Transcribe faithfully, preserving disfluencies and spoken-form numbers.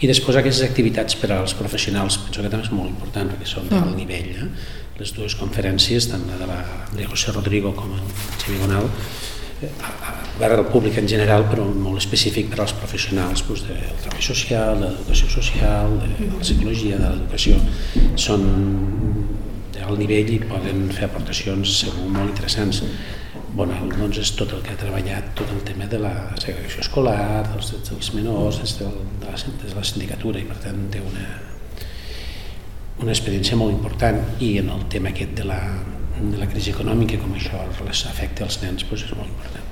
I després aquestes activitats per als professionals, penso que també és molt important perquè són d'alt nivell. Eh? Les dues conferències, tant la de la Maria José Rodrigo com el Xavier Gonal, obert al públic en general, però molt específic per als professionals doncs, del treball social, de l'educació social, de la psicologia, de l'educació, són d'alt nivell i poden fer aportacions segur molt interessants. Bonal doncs, és tot el que ha treballat, tot el tema de la segregació escolar, dels drets dels menors, des de la, des de la sindicatura, i per tant té una, una experiència molt important. I en el tema aquest de la, de la crisi econòmica, com això afecta els nens, doncs és molt important.